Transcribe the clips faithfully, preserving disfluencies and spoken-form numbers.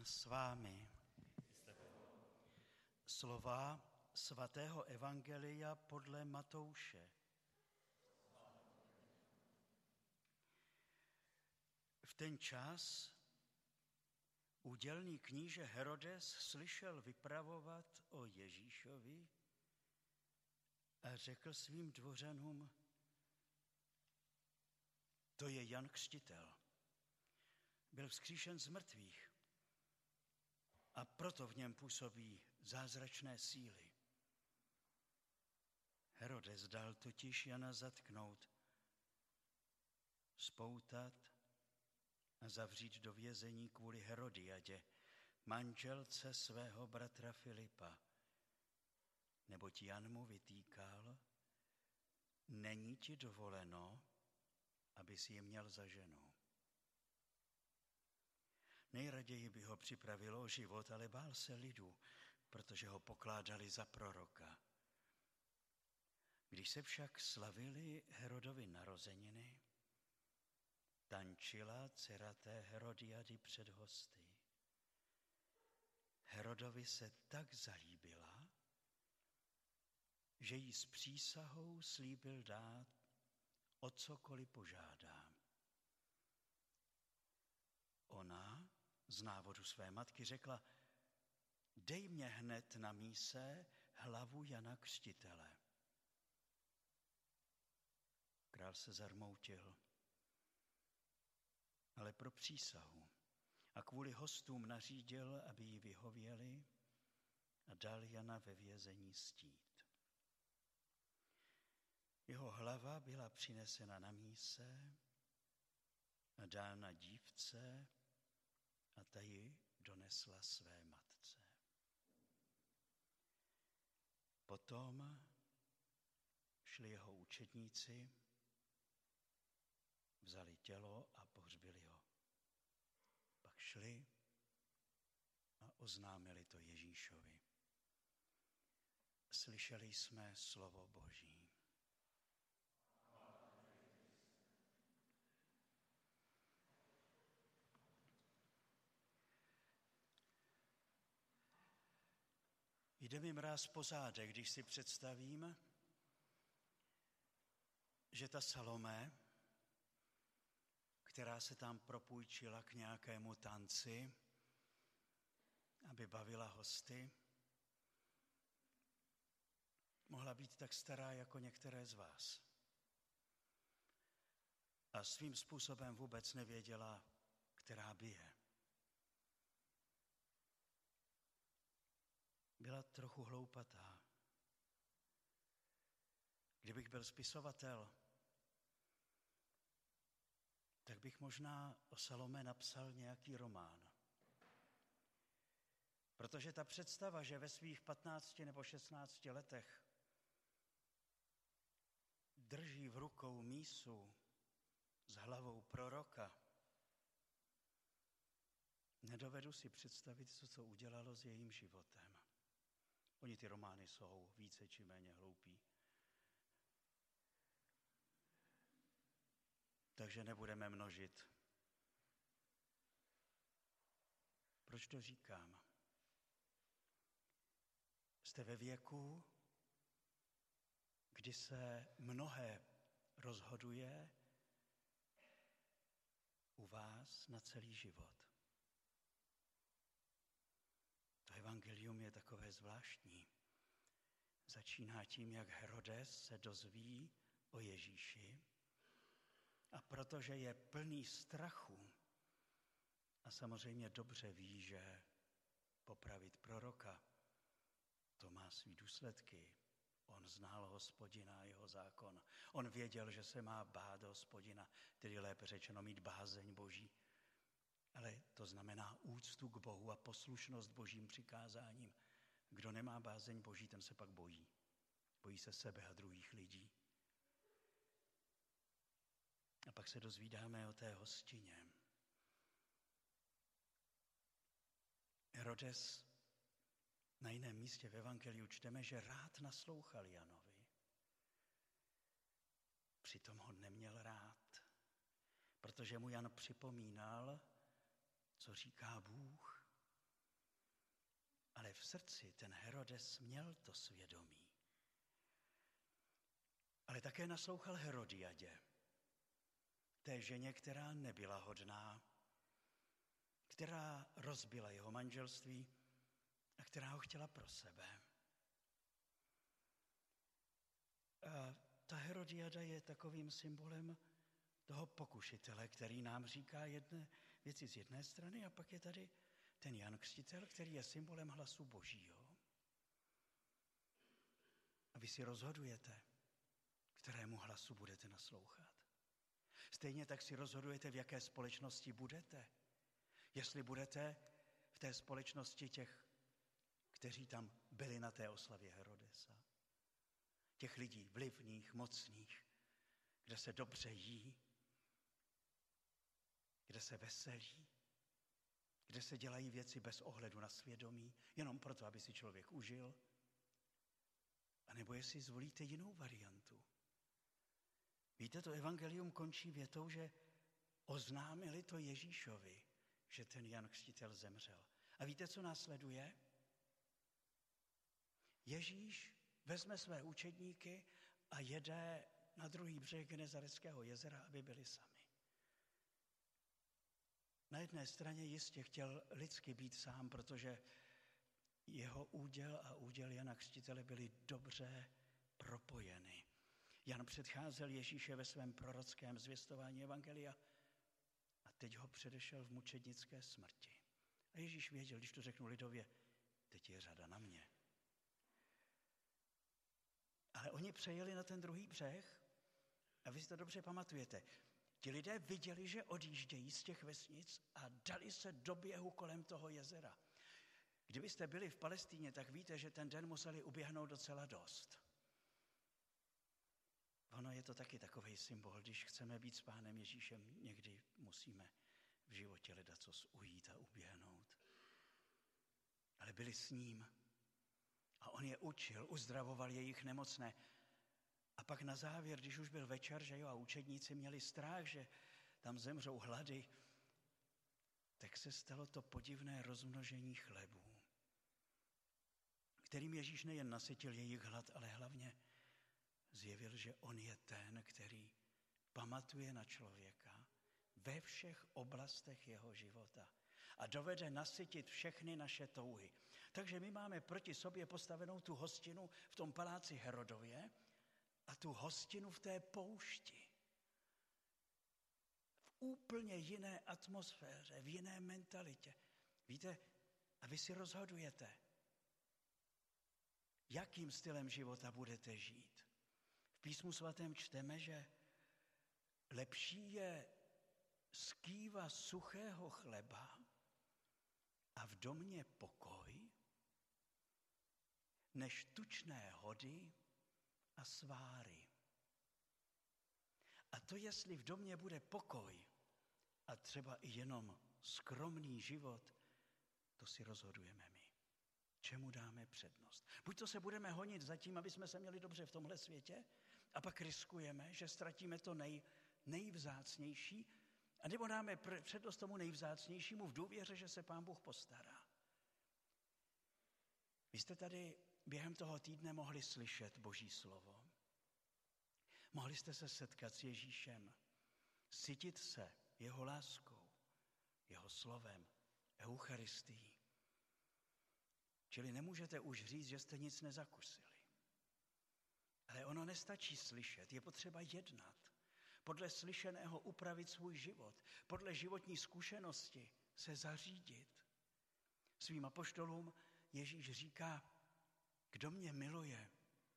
Pán s vámi. Slova svatého evangelia podle Matouše. V ten čas údělný kníže Herodes slyšel vypravovat o Ježíšovi a řekl svým dvořanům: to je Jan Křtitel. Byl vzkříšen z mrtvých a proto v něm působí zázračné síly. Herodes dal totiž Jana zatknout, spoutat a zavřít do vězení kvůli Herodiadě, manželce svého bratra Filipa. Neboť Jan mu vytýkal: není ti dovoleno, abys ji měl za ženu. Nejraději by ho připravilo o život, ale bál se lidu, protože ho pokládali za proroka. Když se však slavili Herodovy narozeniny, tančila dcera té Herodiady před hosty. Herodovi se tak zalíbila, že jí s přísahou slíbil dát, o cokoliv požádá. Ona z návodu své matky řekla: dej mě hned na míse hlavu Jana Křtitele. Král se zarmoutil, ale pro přísahu a kvůli hostům nařídil, aby jí vyhověli, a dal Jana ve vězení stít. Jeho hlava byla přinesena na míse a dána dívce a ta ji donesla své matce. Potom šli jeho učedníci, vzali tělo a pohřbili ho. Pak šli a oznámili to Ježíšovi. Slyšeli jsme slovo Boží. Jde mi mráz po zádech, když si představím, že ta Salome, která se tam propůjčila k nějakému tanci, aby bavila hosty, mohla být tak stará jako některé z vás. A svým způsobem vůbec nevěděla, která bije. Byla trochu hloupatá. Kdybych byl spisovatel, tak bych možná o Salome napsal nějaký román. Protože ta představa, že ve svých patnácti nebo šestnácti letech drží v rukou mísu s hlavou proroka, nedovedu si představit, co to udělalo s jejím životem. Oni ty romány jsou více či méně hloupí. Takže nebudeme množit. Proč to říkám? Jste ve věku, kdy se mnohé rozhoduje u vás na celý život. To evangelium je takové zvláštní. Začíná tím, jak Herodes se dozví o Ježíši, a protože je plný strachu a samozřejmě dobře ví, že popravit proroka, to má svý důsledky. On znal Hospodina a jeho zákon. On věděl, že se má bát Hospodina, tedy lépe řečeno mít bázeň Boží. Ale to znamená úctu k Bohu a poslušnost Božím přikázáním. Kdo nemá bázeň Boží, ten se pak bojí. Bojí se sebe a druhých lidí. A pak se dozvídáme o té hostině. Herodes, na jiném místě v evangeliu čteme, že rád naslouchal Janovi. Přitom ho neměl rád, protože mu Jan připomínal, co říká Bůh v srdci ten Herodes měl to svědomí. Ale také naslouchal Herodiadě, té ženě, která nebyla hodná, která rozbila jeho manželství a která ho chtěla pro sebe. A ta Herodiada je takovým symbolem toho pokušitele, který nám říká jedné věci z jedné strany, a pak je tady ten Jan Křtitel, který je symbolem hlasu Božího. A vy si rozhodujete, kterému hlasu budete naslouchat. Stejně tak si rozhodujete, v jaké společnosti budete. Jestli budete v té společnosti těch, kteří tam byli na té oslavě Herodesa. Těch lidí vlivných, mocných, kde se dobře jí, kde se veselí, kde se dělají věci bez ohledu na svědomí, jenom proto, aby si člověk užil. A nebo jestli zvolíte jinou variantu. Víte, to evangelium končí větou, že oznámili to Ježíšovi, že ten Jan Křtitel zemřel. A víte, co následuje? Ježíš vezme své učedníky a jede na druhý břeh Genezaretského jezera, aby byli sami. Na jedné straně jistě chtěl lidsky být sám, protože jeho úděl a úděl Jana Křtitele byly dobře propojeny. Jan předcházel Ježíše ve svém prorockém zvěstování evangelia a teď ho předešel v mučednické smrti. A Ježíš věděl, když to řeknu lidově, teď je řada na mě. Ale oni přejeli na ten druhý břeh a vy si to dobře pamatujete. Ti lidé viděli, že odjíždějí z těch vesnic a dali se do běhu kolem toho jezera. Kdybyste byli v Palestíně, tak víte, že ten den museli uběhnout docela dost. Ono je to taky takový symbol, když chceme být s Pánem Ježíšem, někdy musíme v životě ledacos ujít a uběhnout. Ale byli s ním a on je učil, uzdravoval jejich nemocné. A pak na závěr, když už byl večer, že jo, a učedníci měli strach, že tam zemřou hlady, tak se stalo to podivné rozmnožení chlebů, kterým Ježíš nejen nasytil jejich hlad, ale hlavně zjevil, že on je ten, který pamatuje na člověka ve všech oblastech jeho života a dovede nasytit všechny naše touhy. Takže my máme proti sobě postavenou tu hostinu v tom paláci Herodově a tu hostinu v té poušti. V úplně jiné atmosféře, v jiné mentalitě. Víte, a vy si rozhodujete, jakým stylem života budete žít. V Písmu svatém čteme, že lepší je skýva suchého chleba a v domě pokoj, než tučné hody a sváry. A to, jestli v domě bude pokoj a třeba i jenom skromný život, to si rozhodujeme my. Čemu dáme přednost? Buď to se budeme honit za tím, aby jsme se měli dobře v tomhle světě, a pak riskujeme, že ztratíme to nej, nejvzácnější, a nebo dáme přednost tomu nejvzácnějšímu v důvěře, že se Pán Bůh postará. Vy jste tady během toho týdne mohli slyšet Boží slovo. Mohli jste se setkat s Ježíšem, sytit se jeho láskou, jeho slovem, eucharistií. Čili nemůžete už říct, že jste nic nezakusili. Ale ono nestačí slyšet, je potřeba jednat. Podle slyšeného upravit svůj život, podle životní zkušenosti se zařídit. Svým apoštolům Ježíš říká, kdo mě miluje,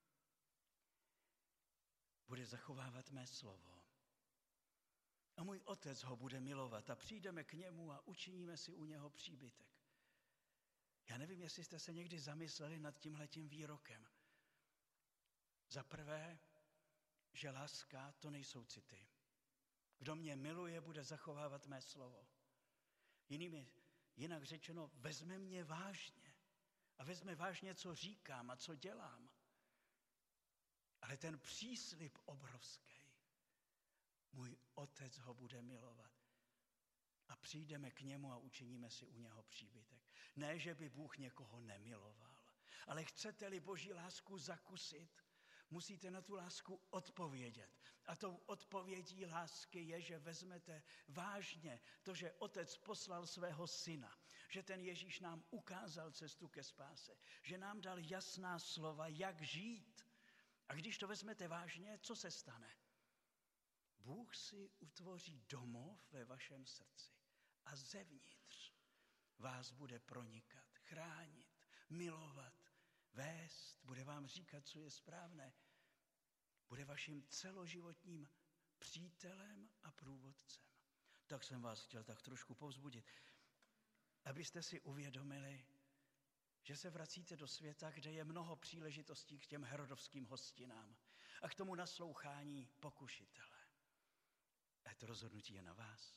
bude zachovávat mé slovo. A můj otec ho bude milovat a přijdeme k němu a učiníme si u něho příbytek. Já nevím, jestli jste se někdy zamysleli nad tímhletím výrokem. Za prvé, že láska to nejsou city. Kdo mě miluje, bude zachovávat mé slovo. Jinými, jinak řečeno, vezme mě vážně. A vezme vážně, co říkám a co dělám. Ale ten příslib obrovský, můj otec ho bude milovat. A přijdeme k němu a učiníme si u něho příbytek. Ne, že by Bůh někoho nemiloval, ale chcete-li Boží lásku zakusit, musíte na tu lásku odpovědět. A tou odpovědí lásky je, že vezmete vážně to, že Otec poslal svého syna, že ten Ježíš nám ukázal cestu ke spáse, že nám dal jasná slova, jak žít. A když to vezmete vážně, co se stane? Bůh si utvoří domov ve vašem srdci a zevnitř vás bude pronikat, chránit, milovat, vést, bude vám říkat, co je správné. Bude vaším celoživotním přítelem a průvodcem. Tak jsem vás chtěl tak trošku povzbudit, abyste si uvědomili, že se vracíte do světa, kde je mnoho příležitostí k těm herodovským hostinám a k tomu naslouchání pokušitele. A to rozhodnutí je na vás.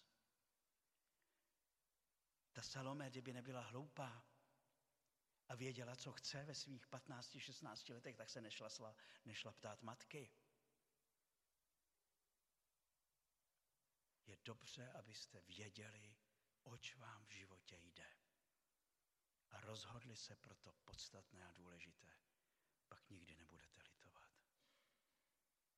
Ta Salome, kdyby nebyla hloupá a věděla, co chce ve svých patnácti, šestnácti letech, tak se nešla, nešla ptát matky. Je dobře, abyste věděli, oč vám v životě jde. A rozhodli se pro to podstatné a důležité. Pak nikdy nebudete